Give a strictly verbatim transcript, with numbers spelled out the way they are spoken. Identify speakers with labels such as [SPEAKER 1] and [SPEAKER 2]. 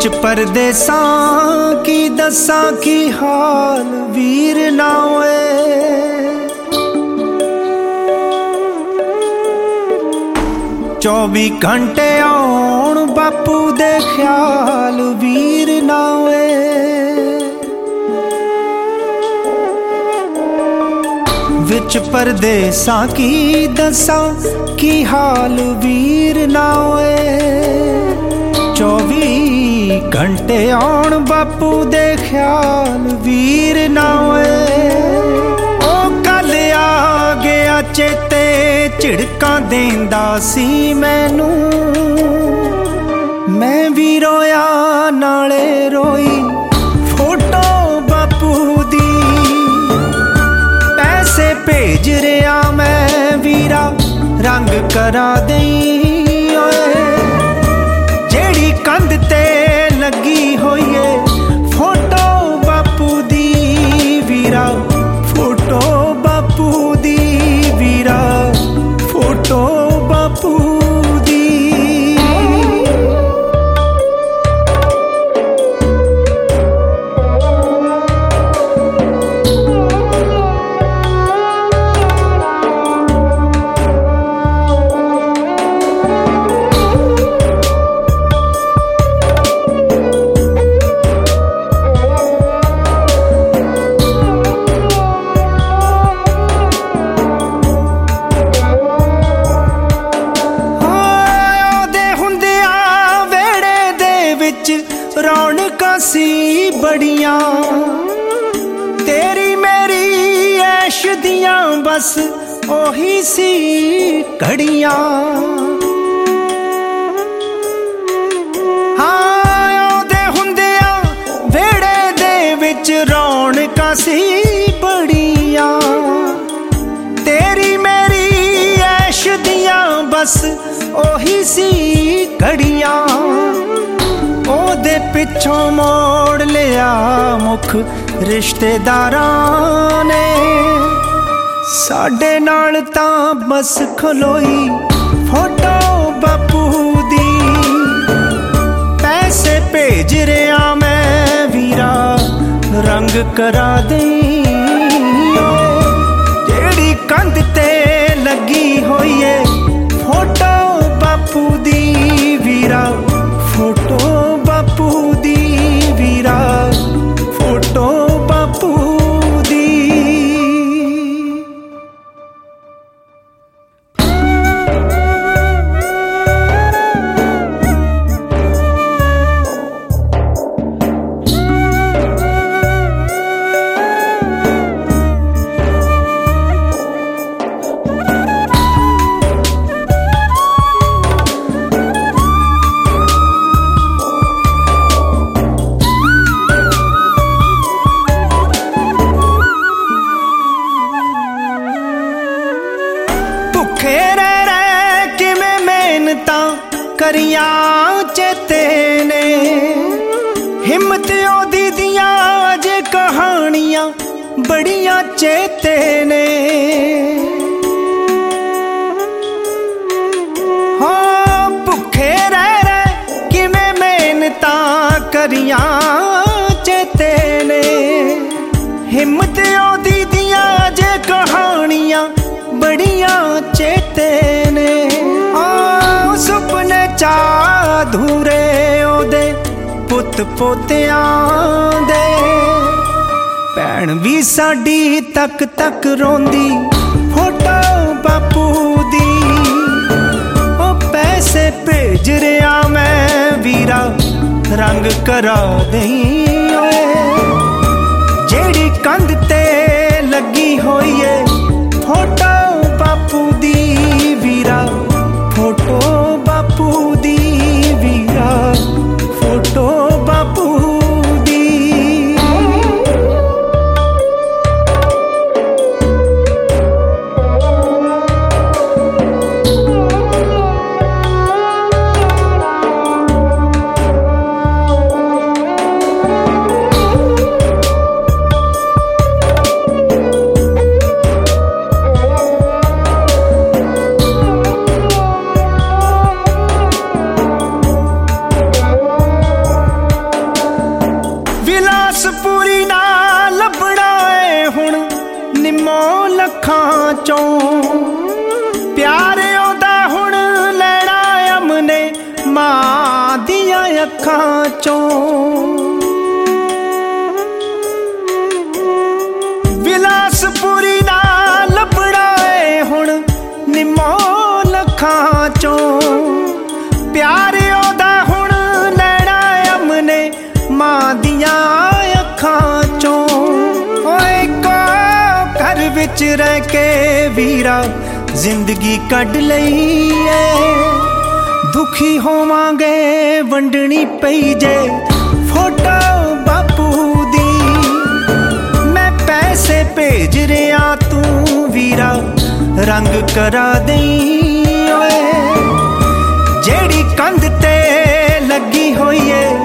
[SPEAKER 1] विच परदेसां की दसां की हाल वीर ना होए। चौबी घंटे आउण बापू दे ख्याल वीर ना होए। विच परदेसां की दसां की हाल वीर ना होए। चौबी घंटे आउण बापू दे ख्याल वीर ना होए। ओ कल आ गया चेते झिड़कां देंदा सी मैनू, मैं भी रोया नाले रोई फोटो बापू दी। पैसे भेज रिया मैं वीरा रंग करा दई जेड़ी कंध ते लगी होई है फोटो बापू दी वीरा। फोटो बापू दी वीरा, फोटो बापू दी। रौनकां सी बड़ियां तेरी मेरी ऐश दियां बस ओही सी घड़ियां। हाँ ओदे हुंदियां वेड़े दे विच रौनकां सी बड़ियां तेरी मेरी ऐश दियां बस ओही सी घड़ियां। ओदे पिछों मोड़ लिया मुख रिश्तेदारां ने, साडे नाल तां बस खलोई फोटो बापू दी। पैसे भेज रिया मैं वीरा रंग करा दई जेड़ी कंध ते लगी होई है फोटो बापू दी वीरा। फोटो बापू दी वीरा, फोटो बापू दी। करियां चेते ने हिम्मत ओदी दियां अजे कहानियां बड़ियां चेते ने। हाँ भुखे रह रह किवें मेहनतां करियां चेते ने। हिम्मत ओदी दियां अजे कहानियां बड़ियां चेते ने। सुपने चा अधूरे ओदे पुत पोतियां दे, भैन भी साडी तक तक रोंदी फोटो बापू दी। ओ पैसे भेज रिया मैं वीरा रंग करा दई जेड़ी कंध ते लगी होई है फोटो बापू दी वीरा। फोटो बापू दी वीरा, फोटो बापू दी। ਚੋਂ। ਪਿਆਰ ਉਹਦਾ ਹੁਣ ਲੈਣਾ ਅਮਨੇ ਮਾਂ ਦੀਆਂ ਅੱਖਾਂ ਚੋਂ। ਵਿਲਾਸਪੁਰੀ ਨਾਲ ਲੱਭਣਾ ਏ ਹੁਣ ਨਿੰਮੋ ਲੱਖਾਂ ਚੋਂ। ਪਿਆਰ ਉਹਦਾ ਹੁਣ ਲੈਣਾ ਅਮਨੇ ਮਾਂ ਦੀਆਂ ਅੱਖਾਂ ਚੋਂ। ਓਏ ਕੋ ਘਰ ਵਿੱਚ ਰਹਿ ਕੇ ਵੀਰਾ ਜ਼ਿੰਦਗੀ ਕੱਢ ਲਈ ਏ। ਦੁਖੀ ਹੋਵਾਂਗੇ ਵੰਡਣੀ ਪਈ ਜੇ ਫੋਟੋ ਬਾਪੂ ਦੀ। ਮੈਂ ਪੈਸੇ ਭੇਜ ਰਿਹਾ ਤੂੰ ਵੀਰਾ ਰੰਗ ਕਰਾ ਦੇਈਂ ਓਏ। ਜਿਹੜੀ ਕੰਧ ਤੇ ਲੱਗੀ ਹੋਈ ਏ